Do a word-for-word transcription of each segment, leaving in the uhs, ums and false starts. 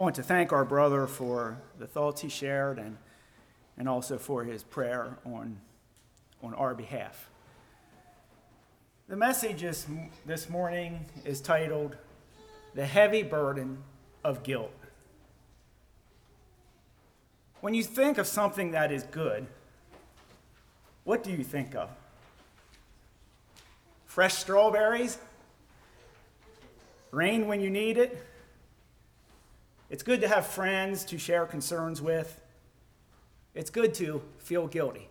I want to thank our brother for the thoughts he shared and, and also for his prayer on, on our behalf. The message this, this morning is titled, The Heavy Burden of Guilt. When you think of something that is good, what do you think of? Fresh strawberries? Rain when you need it? It's good to have friends to share concerns with. It's good to feel guilty.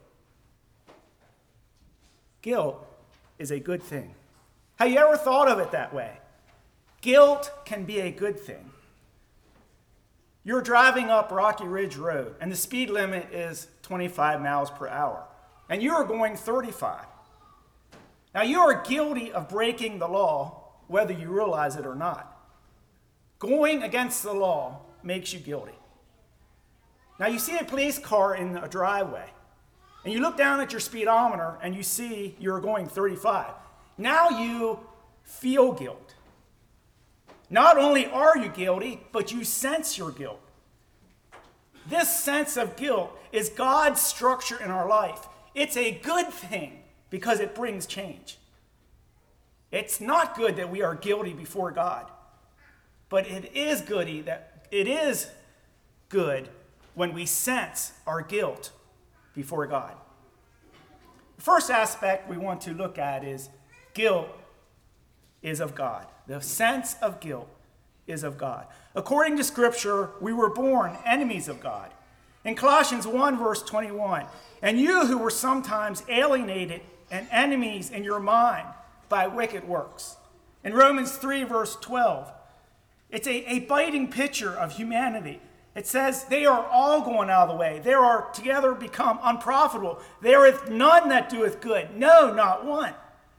Guilt is a good thing. Have you ever thought of it that way? Guilt can be a good thing. You're driving up Rocky Ridge Road, and the speed limit is twenty-five miles per hour, and you are going thirty-five. Now, you are guilty of breaking the law, whether you realize it or not. Going against the law makes you guilty. Now, you see a police car in a driveway, and you look down at your speedometer, and you see you're going thirty-five. Now you feel guilt. Not only are you guilty, but you sense your guilt. This sense of guilt is God's structure in our life. It's a good thing because it brings change. It's not good that we are guilty before God, but it is goody that it is good when we sense our guilt before God. The first aspect we want to look at is guilt is of God. The sense of guilt is of God. According to Scripture, we were born enemies of God. In Colossians one, verse twenty-one, and you who were sometimes alienated and enemies in your mind by wicked works. In Romans three, verse twelve, it's a, a biting picture of humanity. It says, they are all going out of the way. They are together become unprofitable. There is none that doeth good. No, not one.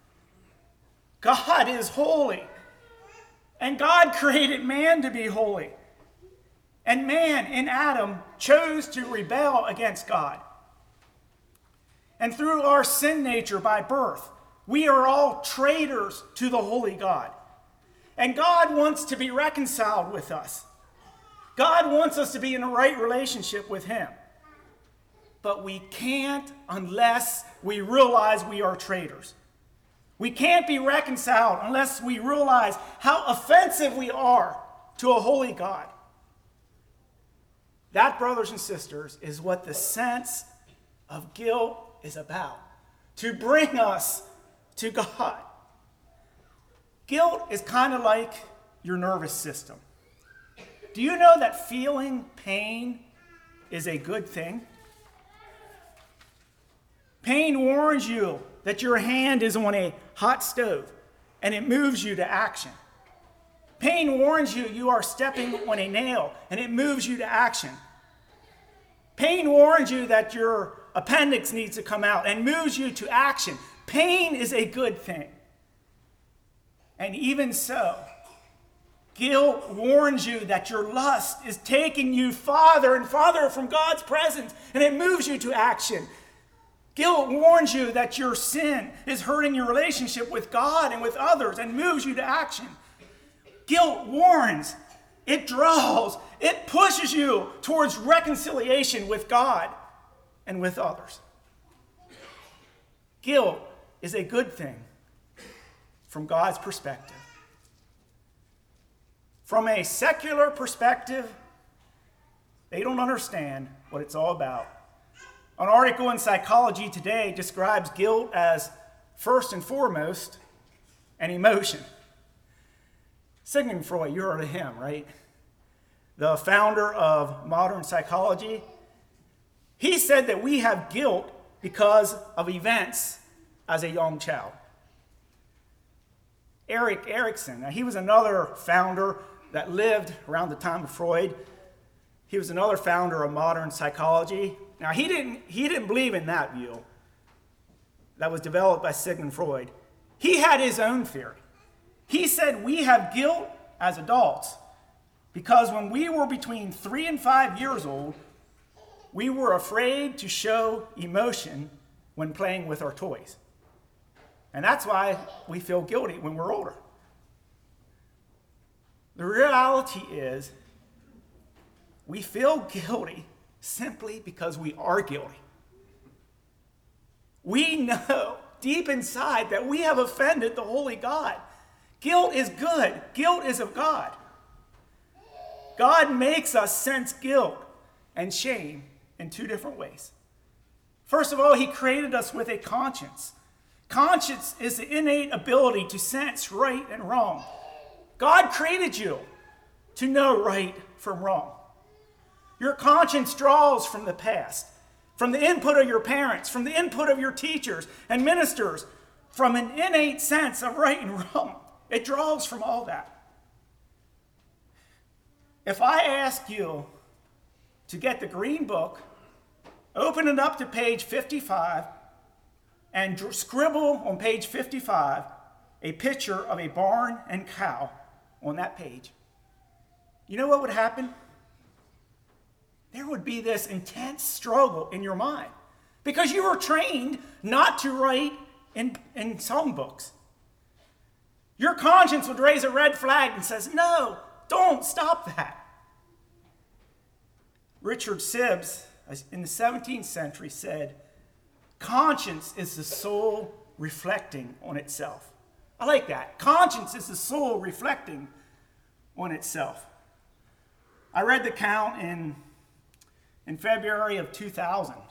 God is holy. And God created man to be holy. And man in Adam chose to rebel against God. And through our sin nature by birth, we are all traitors to the holy God. And God wants to be reconciled with us. God wants us to be in a right relationship with him. But we can't unless we realize we are traitors. We can't be reconciled unless we realize how offensive we are to a holy God. That, brothers and sisters, is what the sense of guilt is about. To bring us to God. Guilt is kind of like your nervous system. Do you know that feeling pain is a good thing? Pain warns you that your hand is on a hot stove and it moves you to action. Pain warns you you are stepping on a nail and it moves you to action. Pain warns you that your appendix needs to come out and moves you to action. Pain is a good thing. And even so, guilt warns you that your lust is taking you farther and farther from God's presence and it moves you to action. Guilt warns you that your sin is hurting your relationship with God and with others and moves you to action. Guilt warns, it draws, it pushes you towards reconciliation with God and with others. Guilt is a good thing from God's perspective. From a secular perspective, they don't understand what it's all about. An article in Psychology Today describes guilt as, first and foremost, an emotion. Sigmund Freud, you heard of him, right? The founder of modern psychology. He said that we have guilt because of events as a young child. Erik Erikson, now he was another founder that lived around the time of Freud. He was another founder of modern psychology. Now, he didn't, he didn't believe in that view that was developed by Sigmund Freud. He had his own theory. He said we have guilt as adults because when we were between three and five years old, we were afraid to show emotion when playing with our toys. And that's why we feel guilty when we're older. The reality is, We feel guilty simply because we are guilty. We know deep inside that we have offended the holy God. Guilt is good. Guilt is of God. God makes us sense guilt and shame in two different ways. First of all, he created us with a conscience. Conscience is the innate ability to sense right and wrong. God created you to know right from wrong. Your conscience draws from the past, from the input of your parents, from the input of your teachers and ministers, from an innate sense of right and wrong. It draws from all that. If I ask you to get the green book, open it up to page fifty-five, and dr- scribble on page fifty-five a picture of a barn and cow on that page, you know what would happen? There would be this intense struggle in your mind because you were trained not to write in, in songbooks. Your conscience would raise a red flag and says, no, don't stop that. Richard Sibbes, in the seventeenth century, said, conscience is the soul reflecting on itself. I like that. Conscience is the soul reflecting on itself. I read the count in In February of two thousand,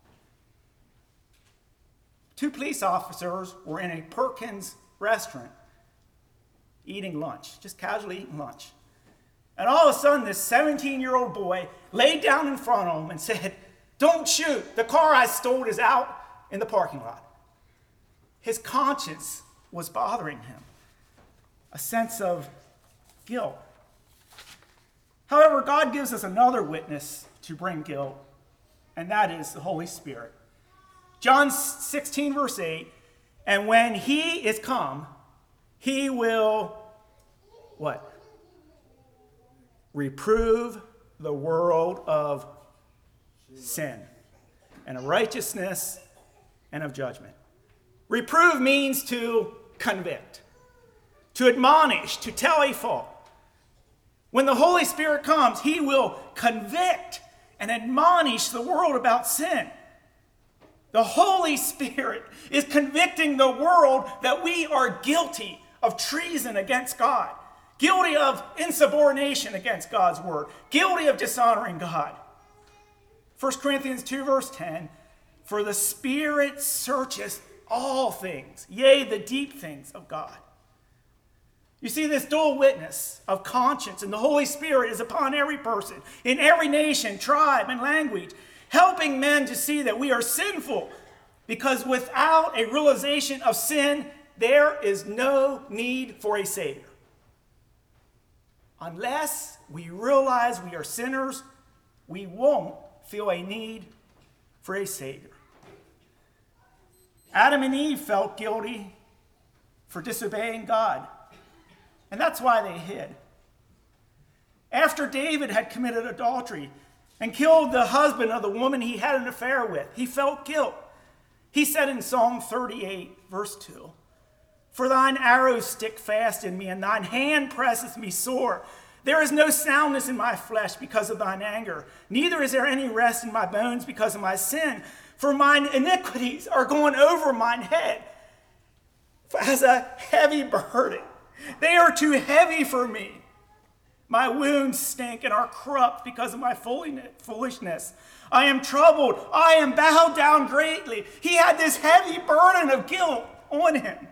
two police officers were in a Perkins restaurant eating lunch, just casually eating lunch. And all of a sudden, this seventeen-year-old boy laid down in front of them and said, don't shoot, the car I stole is out in the parking lot. His conscience was bothering him, a sense of guilt. However, God gives us another witness to bring guilt, and that is the Holy Spirit. John sixteen, verse eight, and when he is come, he will, what? Reprove the world of sin, and of righteousness, and of judgment. Reprove means to convict, to admonish, to tell a fault. When the Holy Spirit comes, he will convict and admonish the world about sin. The Holy Spirit is convicting the world that we are guilty of treason against God, guilty of insubordination against God's word, guilty of dishonoring God. First Corinthians two, verse ten, for the Spirit searcheth all things, yea, the deep things of God. You see, this dual witness of conscience and the Holy Spirit is upon every person, in every nation, tribe, and language, helping men to see that we are sinful, because without a realization of sin, there is no need for a Savior. Unless we realize we are sinners, we won't feel a need for a Savior. Adam and Eve felt guilty for disobeying God. And that's why they hid. After David had committed adultery and killed the husband of the woman he had an affair with, he felt guilt. He said in Psalm thirty-eight, verse two, for thine arrows stick fast in me, and thine hand presseth me sore. There is no soundness in my flesh because of thine anger, neither is there any rest in my bones because of my sin. For mine iniquities are going over mine head as a heavy burden. They are too heavy for me. My wounds stink and are corrupt because of my foolishness. I am troubled. I am bowed down greatly. He had this heavy burden of guilt on him.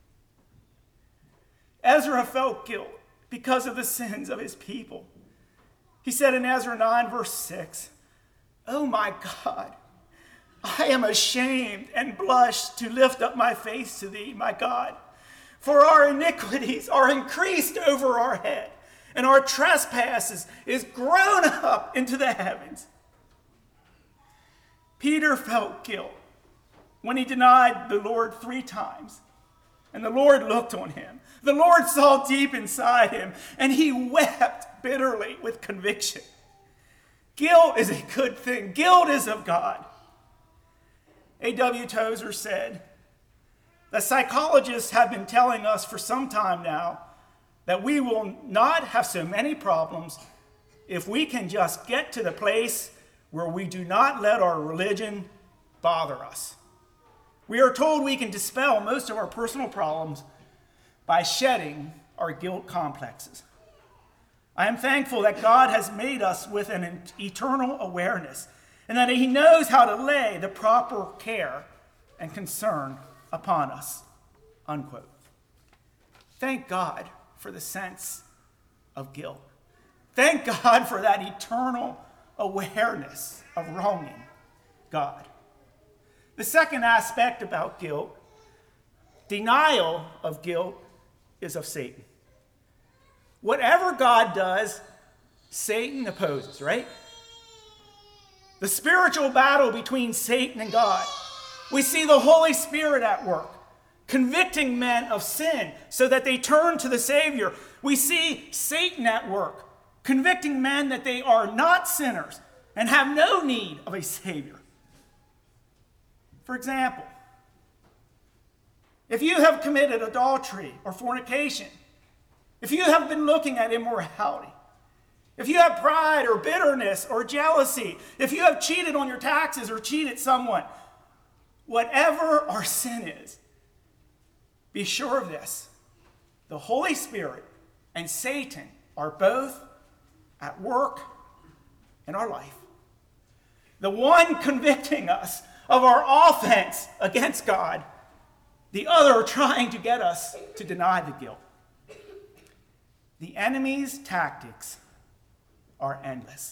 Ezra felt guilt because of the sins of his people. He said in Ezra nine, verse six, oh my God, I am ashamed and blush to lift up my face to thee, my God. For our iniquities are increased over our head, and our trespasses is grown up into the heavens. Peter felt guilt when he denied the Lord three times, and the Lord looked on him. The Lord saw deep inside him, and he wept bitterly with conviction. Guilt is a good thing. Guilt is of God. A W Tozer said, the psychologists have been telling us for some time now that we will not have so many problems if we can just get to the place where we do not let our religion bother us. We are told we can dispel most of our personal problems by shedding our guilt complexes. I am thankful that God has made us with an eternal awareness and that he knows how to lay the proper care and concern upon us, unquote. Thank God for the sense of guilt. Thank God for that eternal awareness of wronging God. The second aspect about guilt, denial of guilt, is of Satan. Whatever God does, Satan opposes, right? The spiritual battle between Satan and God. We see the Holy Spirit at work, convicting men of sin so that they turn to the Savior. We see Satan at work, convicting men that they are not sinners and have no need of a Savior. For example, if you have committed adultery or fornication, if you have been looking at immorality, if you have pride or bitterness or jealousy, if you have cheated on your taxes or cheated someone, whatever our sin is, be sure of this. The Holy Spirit and Satan are both at work in our life. The one convicting us of our offense against God, the other trying to get us to deny the guilt. The enemy's tactics are endless.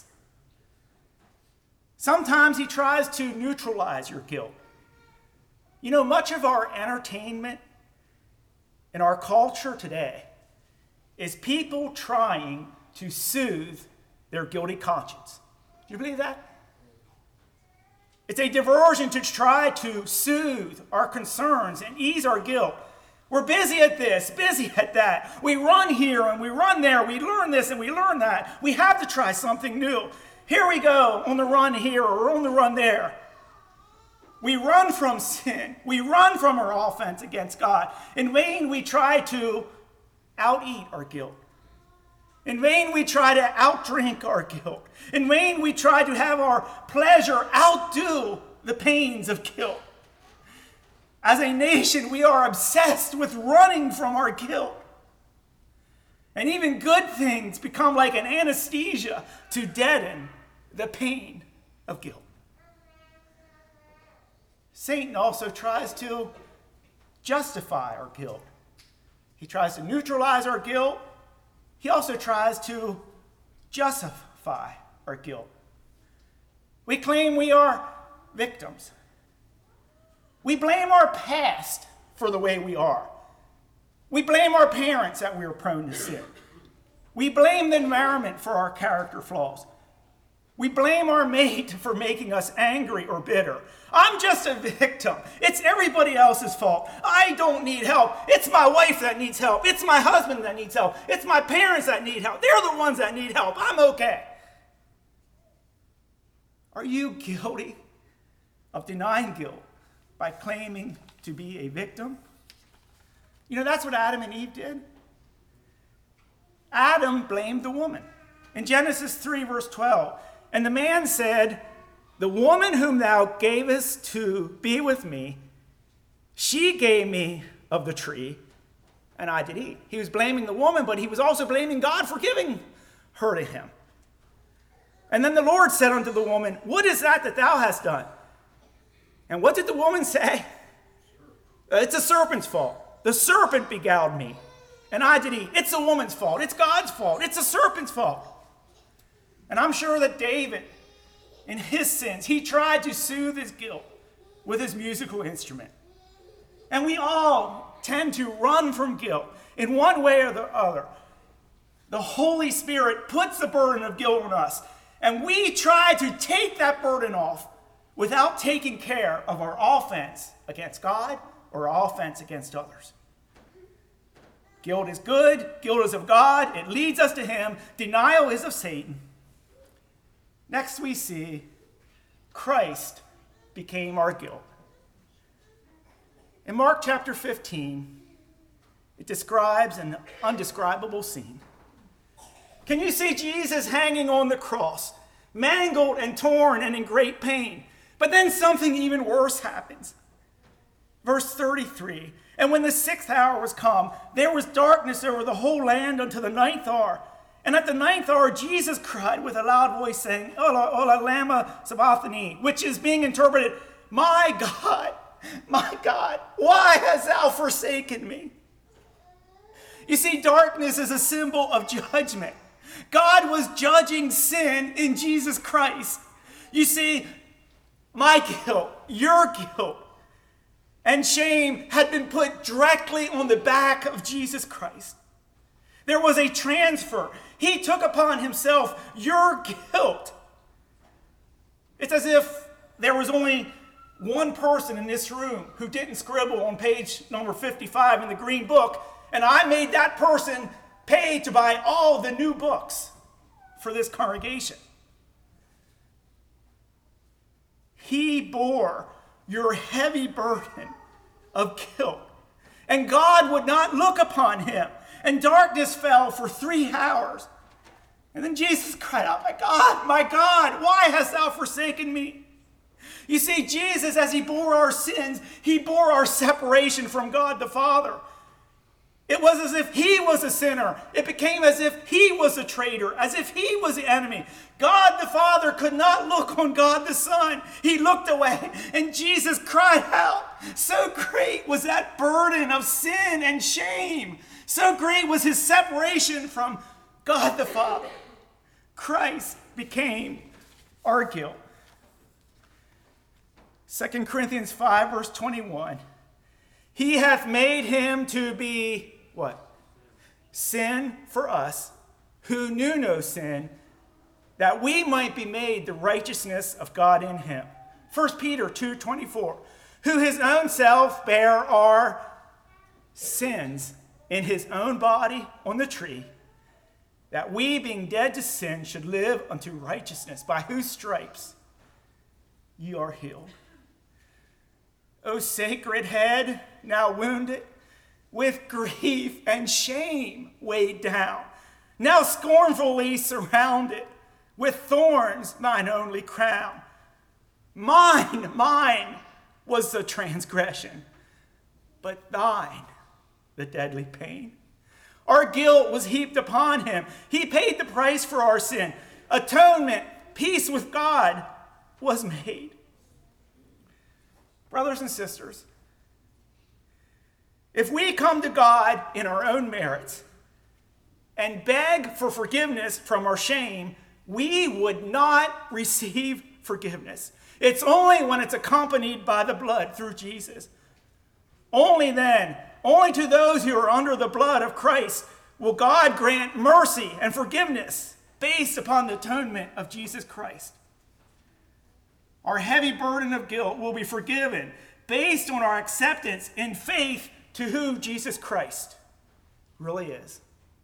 Sometimes he tries to neutralize your guilt. You know, much of our entertainment in our culture today is people trying to soothe their guilty conscience. Do you believe that? It's a diversion to try to soothe our concerns and ease our guilt. We're busy at this, busy at that. We run here and we run there. We learn this and we learn that. We have to try something new. Here we go, on the run here or on the run there. We run from sin. We run from our offense against God. In vain, we try to out-eat our guilt. In vain, we try to outdrink our guilt. In vain, we try to have our pleasure outdo the pains of guilt. As a nation, we are obsessed with running from our guilt. And even good things become like an anesthesia to deaden the pain of guilt. Satan also tries to justify our guilt. He tries to neutralize our guilt. He also tries to justify our guilt. We claim we are victims. We blame our past for the way we are. We blame our parents that we are prone to sin. We blame the environment for our character flaws. We blame our mate for making us angry or bitter. I'm just a victim. It's everybody else's fault. I don't need help. It's my wife that needs help. It's my husband that needs help. It's my parents that need help. They're the ones that need help. I'm okay. Are you guilty of denying guilt by claiming to be a victim? You know, that's what Adam and Eve did. Adam blamed the woman. In Genesis three, verse twelve, and the man said, the woman whom thou gavest to be with me, she gave me of the tree, and I did eat. He was blaming the woman, but he was also blaming God for giving her to him. And then the Lord said unto the woman, what is that that thou hast done? And what did the woman say? It's a serpent's fault. The serpent beguiled me, and I did eat. It's a woman's fault. It's God's fault. It's a serpent's fault. And I'm sure that David, in his sins, he tried to soothe his guilt with his musical instrument. And we all tend to run from guilt in one way or the other. The Holy Spirit puts the burden of guilt on us, and we try to take that burden off without taking care of our offense against God or our offense against others. Guilt is good. Guilt is of God. It leads us to him. Denial is of Satan. Next we see Christ became our guilt. In Mark chapter fifteen, it describes an undescribable scene. Can you see Jesus hanging on the cross, mangled and torn and in great pain? But then something even worse happens. Verse thirty-three, and when the sixth hour was come, there was darkness over the whole land until the ninth hour. And at the ninth hour, Jesus cried with a loud voice, saying, Ola, Ola, lama sabachthani, which is being interpreted, my God, my God, why hast thou forsaken me? You see, darkness is a symbol of judgment. God was judging sin in Jesus Christ. You see, my guilt, your guilt, and shame had been put directly on the back of Jesus Christ. There was a transfer. He took upon himself your guilt. It's as if there was only one person in this room who didn't scribble on page number fifty-five in the green book, and I made that person pay to buy all the new books for this congregation. He bore your heavy burden of guilt, and God would not look upon him. And darkness fell for three hours. And then Jesus cried out, my God, my God, why hast thou forsaken me? You see, Jesus, as he bore our sins, he bore our separation from God the Father. It was as if he was a sinner. It became as if he was a traitor, as if he was the enemy. God the Father could not look on God the Son. He looked away, and Jesus cried out. So great was that burden of sin and shame. So great was his separation from God the Father. Christ became our guilt. Second Corinthians five, verse twenty-one. He hath made him to be, what? Sin for us, who knew no sin, that we might be made the righteousness of God in him. First Peter two, twenty-four. Who his own self bare our sins in his own body on the tree, that we, being dead to sin, should live unto righteousness, by whose stripes ye are healed. O sacred head, now wounded, with grief and shame weighed down, now scornfully surrounded, with thorns thine only crown. Mine, mine was the transgression, but thine the deadly pain. Our guilt was heaped upon him. He paid the price for our sin. Atonement, peace with God was made. Brothers and sisters, if we come to God in our own merits and beg for forgiveness from our shame, we would not receive forgiveness. It's only when it's accompanied by the blood through Jesus. Only then, only to those who are under the blood of Christ will God grant mercy and forgiveness based upon the atonement of Jesus Christ. Our heavy burden of guilt will be forgiven based on our acceptance in faith to who Jesus Christ really is.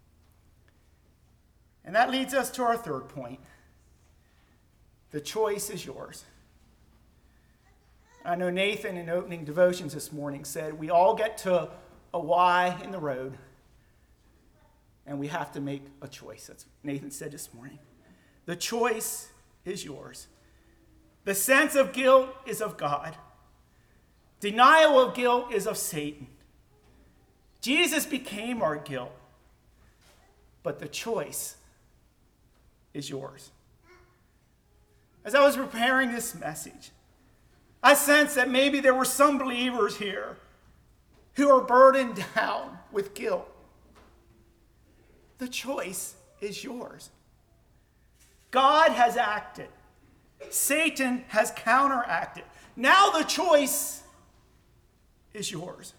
And that leads us to our third point. The choice is yours. I know Nathan in opening devotions this morning said we all get to a Y in the road and we have to make a choice. That's what Nathan said this morning. The choice is yours. The sense of guilt is of God. Denial of guilt is of Satan. Jesus became our guilt, but the choice is yours. As I was preparing this message, I sensed that maybe there were some believers here who are burdened down with guilt. The choice is yours. God has acted. Satan has counteracted. Now the choice is yours.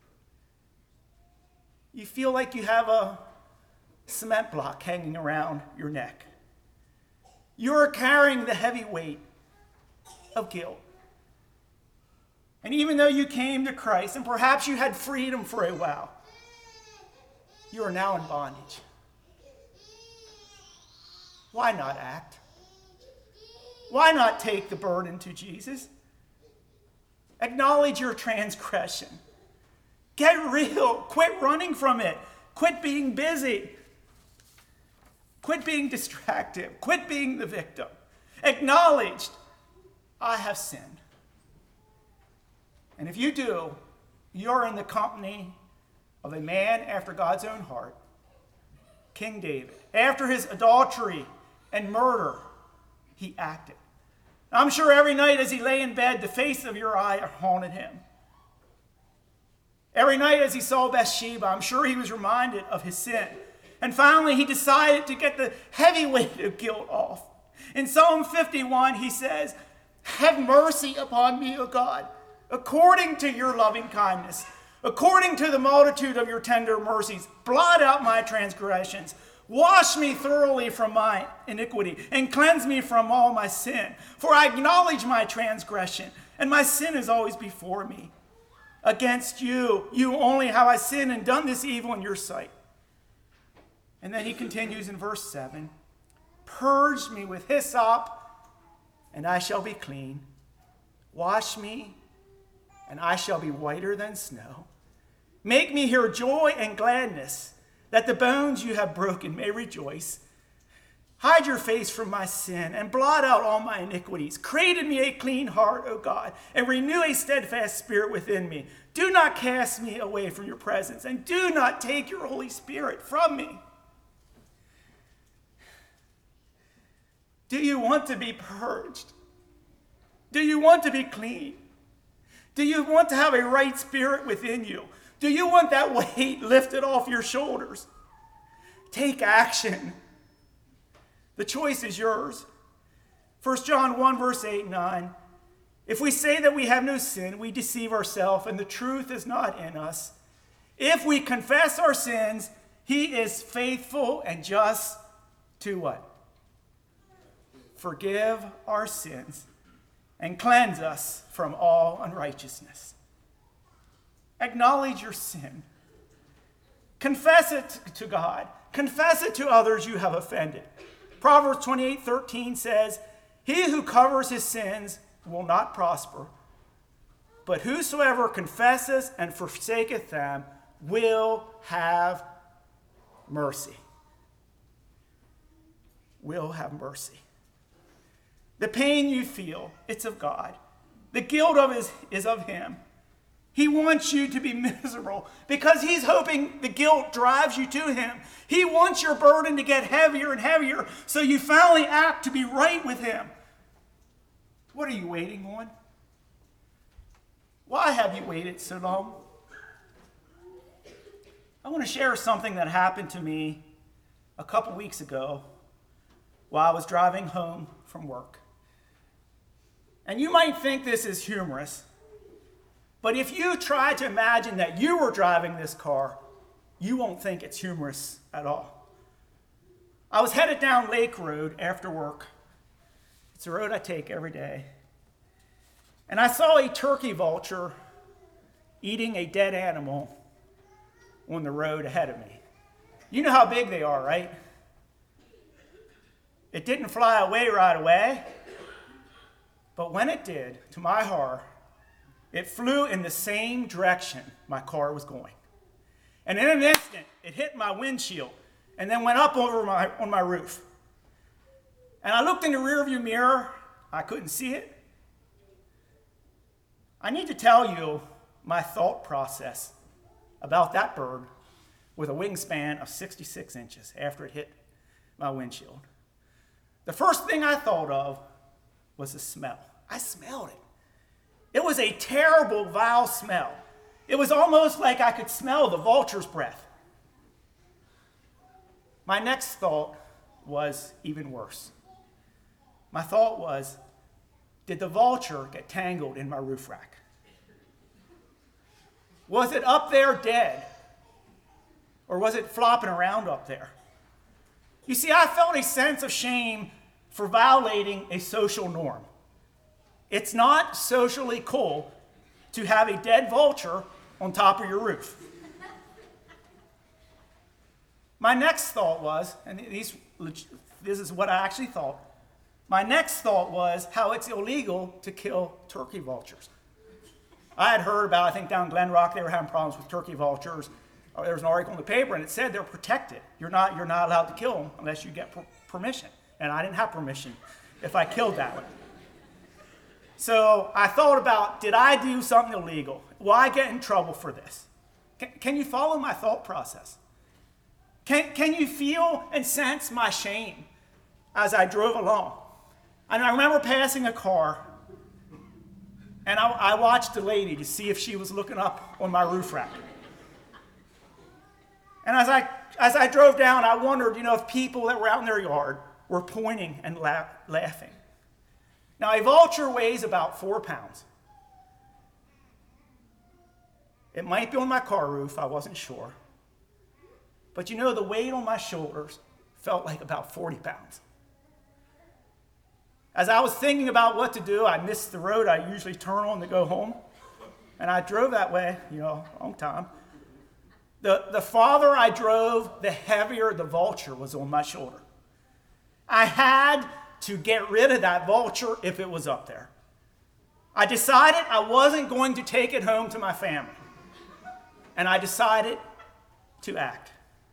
You feel like you have a cement block hanging around your neck. You're carrying the heavy weight of guilt. And even though you came to Christ, and perhaps you had freedom for a while, you are now in bondage. Why not act? Why not take the burden to Jesus? Acknowledge your transgression. Get real. Quit running from it. Quit being busy. Quit being distracted. Quit being the victim. Acknowledge, I have sinned. And if you do, you're in the company of a man after God's own heart, King David. After his adultery and murder, he acted. I'm sure every night as he lay in bed, the face of Uriah haunted him. Every night as he saw Bathsheba, I'm sure he was reminded of his sin. And finally, he decided to get the heavy weight of guilt off. In Psalm fifty-one, he says, have mercy upon me, O God, according to your loving kindness, according to the multitude of your tender mercies. Blot out my transgressions. Wash me thoroughly from my iniquity and cleanse me from all my sin. For I acknowledge my transgression, and my sin is always before me. Against you, you only have I sinned and done this evil in your sight. And then he continues in verse seven. Purge me with hyssop, and I shall be clean. Wash me, and I shall be whiter than snow. Make me hear joy and gladness, that the bones you have broken may rejoice. Hide your face from my sin and blot out all my iniquities. Create in me a clean heart, O God, and renew a steadfast spirit within me. Do not cast me away from your presence, and do not take your Holy Spirit from me. Do you want to be purged? Do you want to be clean? Do you want to have a right spirit within you? Do you want that weight lifted off your shoulders? Take action. The choice is yours. First John one, verse eight and nine. If we say that we have no sin, we deceive ourselves, and the truth is not in us. If we confess our sins, he is faithful and just to what? Forgive our sins and cleanse us from all unrighteousness. Acknowledge your sin. Confess it to God. Confess it to others you have offended. Proverbs twenty-eight thirteen says, he who covers his sins will not prosper, but whosoever confesses and forsaketh them will have mercy. Will have mercy. The pain you feel, it's of God. The guilt of is, is of him. He wants you to be miserable because he's hoping the guilt drives you to him. He wants your burden to get heavier and heavier so you finally act to be right with him. What are you waiting on? Why have you waited so long? I want to share something that happened to me a couple weeks ago while I was driving home from work. And you might think this is humorous, but if you try to imagine that you were driving this car, you won't think it's humorous at all. I was headed down Lake Road after work. It's a road I take every day. And I saw a turkey vulture eating a dead animal on the road ahead of me. You know how big they are, right? It didn't fly away right away, but when it did, to my horror, it flew in the same direction my car was going. And in an instant, it hit my windshield and then went up over my, on my roof. And I looked in the rearview mirror. I couldn't see it. I need to tell you my thought process about that bird with a wingspan of sixty-six inches after it hit my windshield. The first thing I thought of was the smell. I smelled it. It was a terrible, vile smell. It was almost like I could smell the vulture's breath. My next thought was even worse. My thought was, did the vulture get tangled in my roof rack? Was it up there dead? Or was it flopping around up there? You see, I felt a sense of shame for violating a social norm. It's not socially cool to have a dead vulture on top of your roof. My next thought was, and these, this is what I actually thought, my next thought was how it's illegal to kill turkey vultures. I had heard about, I think down Glen Rock, they were having problems with turkey vultures or there was an article in the paper, and it said they're protected. You're not, you're not allowed to kill them unless you get per- permission. And I didn't have permission if I killed that one. So I thought about, did I do something illegal? Will I get in trouble for this? Can, can you follow my thought process? Can, can you feel and sense my shame as I drove along? And I remember passing a car, and I, I watched the lady to see if she was looking up on my roof rack. And as I, as I drove down, I wondered, you know, if people that were out in their yard were pointing and la- laughing. Now, a vulture weighs about four pounds. It might be on my car roof, I wasn't sure. But you know, the weight on my shoulders felt like about forty pounds. As I was thinking about what to do, I missed the road I usually turn on to go home. And I drove that way, you know, a long time. The, the farther I drove, the heavier the vulture was on my shoulder. I had to get rid of that vulture if it was up there. I decided I wasn't going to take it home to my family. And I decided to act.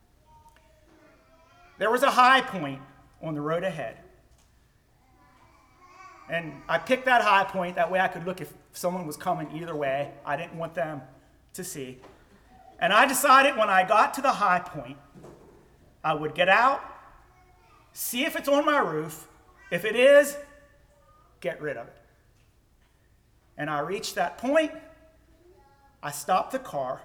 There was a high point on the road ahead. And I picked that high point, that way I could look if someone was coming either way. I didn't want them to see. And I decided when I got to the high point, I would get out, see if it's on my roof. If it is, get rid of it. And I reached that point. I stopped the car.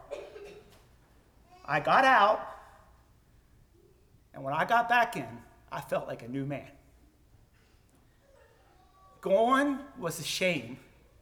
I got out. And when I got back in, I felt like a new man. Gone was the shame.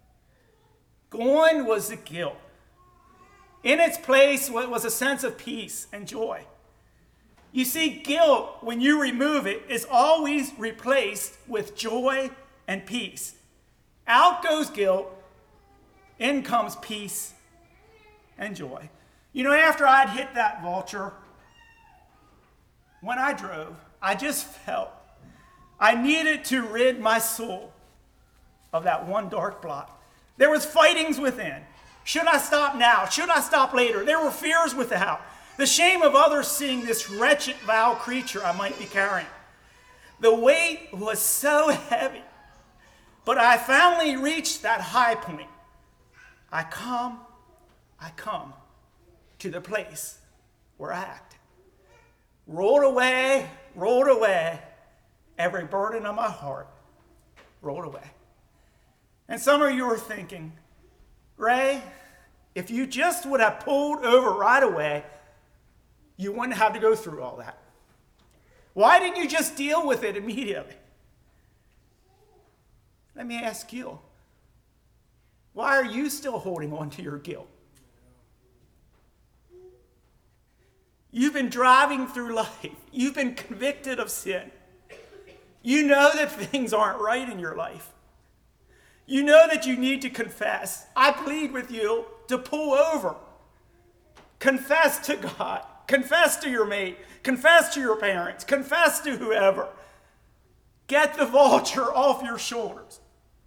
Gone was the guilt. In its place was a sense of peace and joy. You see, guilt, when you remove it, is always replaced with joy and peace. Out goes guilt, in comes peace and joy. You know, after I'd hit that vulture, when I drove, I just felt I needed to rid my soul of that one dark blot. There was fightings within. Should I stop now? Should I stop later? There were fears without. The shame of others seeing this wretched, vile creature I might be carrying. The weight was so heavy. But I finally reached that high point. I come, I come to the place where I acted. Rolled away, rolled away, every burden of my heart rolled away. And some of you are thinking, Ray, if you just would have pulled over right away, you wouldn't have to go through all that. Why didn't you just deal with it immediately? Let me ask you, why are you still holding on to your guilt? You've been driving through life. You've been convicted of sin. You know that things aren't right in your life. You know that you need to confess. I plead with you to pull over. Confess to God. Confess to your mate. Confess to your parents. Confess to whoever. Get the vulture off your shoulders.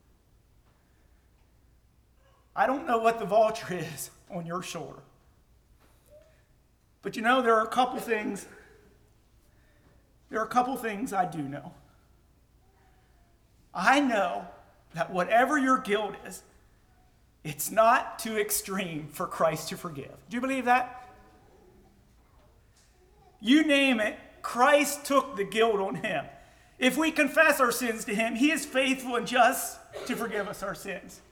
I don't know what the vulture is on your shoulder. But you know, there are a couple things. There are a couple things I do know. I know that whatever your guilt is, it's not too extreme for Christ to forgive. Do you believe that? You name it, Christ took the guilt on him. If we confess our sins to him, he is faithful and just to forgive us our sins.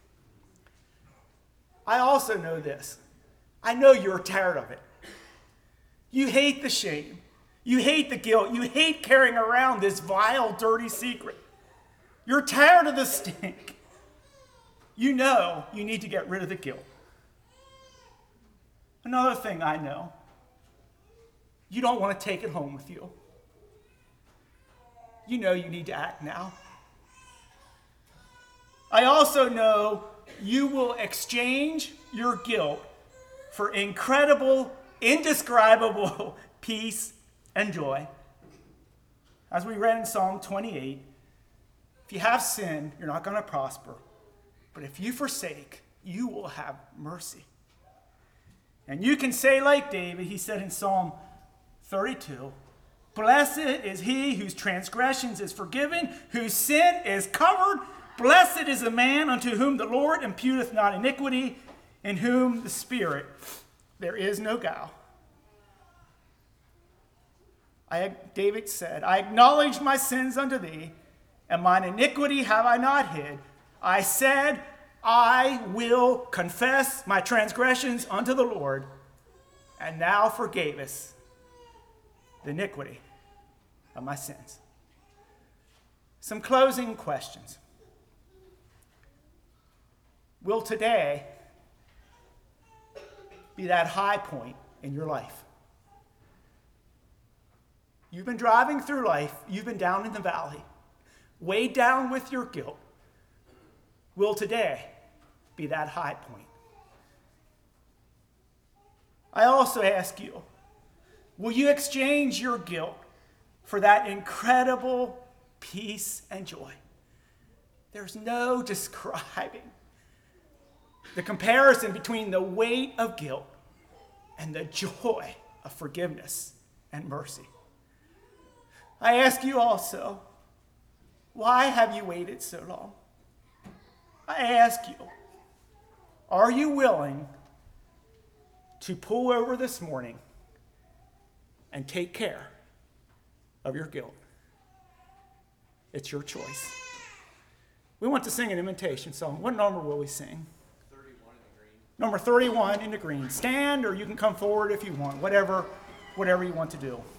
I also know this. I know you're tired of it. You hate the shame. You hate the guilt. You hate carrying around this vile, dirty secret. You're tired of the stink. You know you need to get rid of the guilt. Another thing I know, you don't want to take it home with you. You know you need to act now. I also know you will exchange your guilt for incredible, indescribable peace and joy. As we read in Psalm twenty-eight, if you have sin, you're not going to prosper. But if you forsake, you will have mercy. And you can say like David, he said in Psalm thirty-two, blessed is he whose transgressions is forgiven, whose sin is covered. Blessed is the man unto whom the Lord imputeth not iniquity, in whom the Spirit there is no guile. I, David said, I acknowledge my sins unto thee, and mine iniquity have I not hid. I said, I will confess my transgressions unto the Lord, and thou forgavest the iniquity of my sins. Some closing questions. Will today be that high point in your life? You've been driving through life, you've been down in the valley, weighed down with your guilt. Will today be that high point? I also ask you, will you exchange your guilt for that incredible peace and joy? There's no describing the comparison between the weight of guilt and the joy of forgiveness and mercy. I ask you also, why have you waited so long? I ask you, are you willing to pull over this morning and take care of your guilt? It's your choice. We want to sing an invitation song. What number will we sing? thirty-one in the green. Number thirty-one in the green. Stand, or you can come forward if you want. Whatever, whatever you want to do.